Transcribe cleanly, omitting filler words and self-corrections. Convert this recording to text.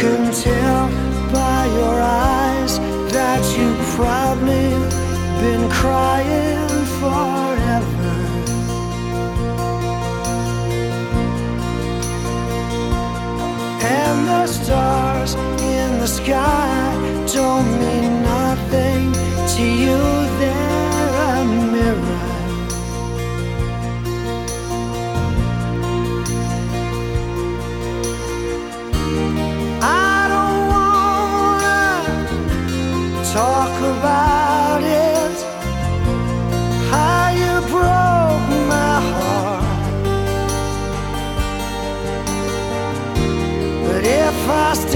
can tell by your eyes that you've probably been crying forever. And the stars